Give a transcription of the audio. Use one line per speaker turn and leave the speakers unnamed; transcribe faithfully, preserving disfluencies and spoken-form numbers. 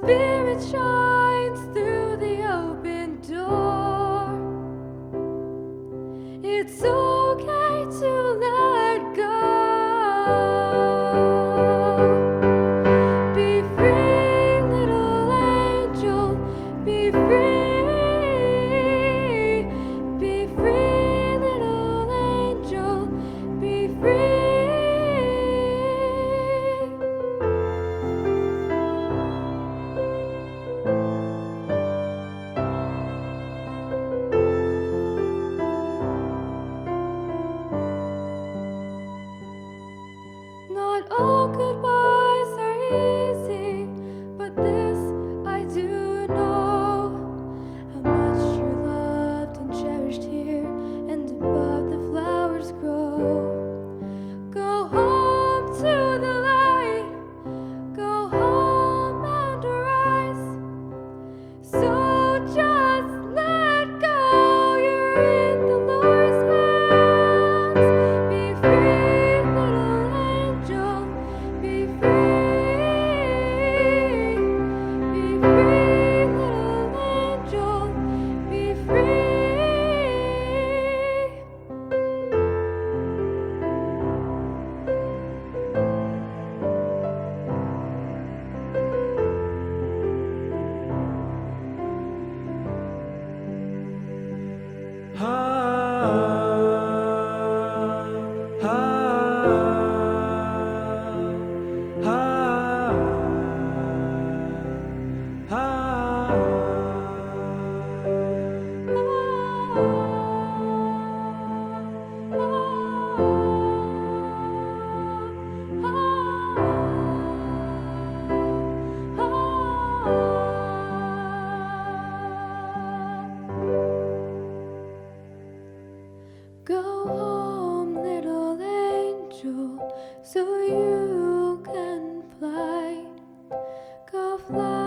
Spirit shines through the open door. It's okay to let go. Be free, little angel. Be free. Be free, little angel. Be free. Not all goodbyes are easy, but this I do know, how much you're loved and cherished here, and above the flowers grow. Go home to the light, go home and arise. So just let go, you're in the Lord's hands. Be free, little angel. Be free. Be free, little angel. Be free. Go home, little angel, so you can fly. Go fly.